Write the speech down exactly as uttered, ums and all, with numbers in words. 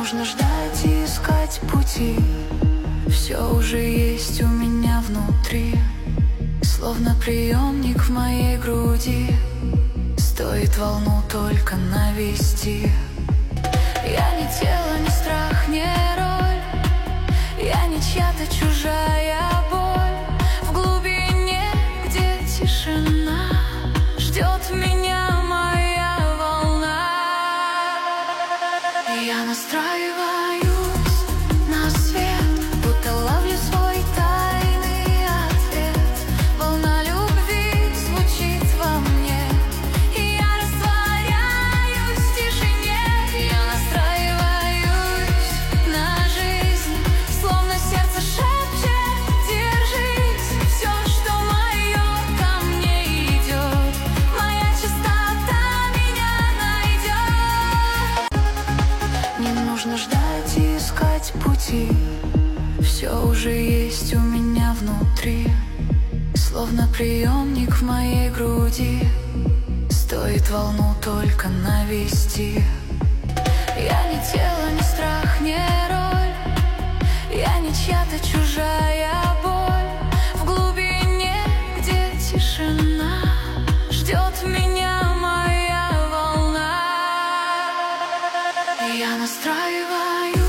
нужно ждать и искать пути. Все уже есть у меня внутри, словно приемник в моей груди. Стоит волну только навести. Я не тело, не страх, не роль. Я не чья-то чужая боль. В глубине, где тишина, ждет меня моя волна. Я настраиваюсь на свет, будто ловлю свой тайный ответ. Волна любви звучит во мне, и я растворяюсь в тишине. Я настраиваюсь на жизнь, словно сердце шепчет: держись. Все, что мое, ко мне идет. Моя чистота меня найдет. Не нужно ждать и искать пути. Все уже есть у меня внутри, словно приемник в моей груди. Стоит волну только навести. Я не тело, не страх, не роль. Я не чья-то чужая боль. В глубине, где тишина, ждет меня моя волна. Я настраиваюсь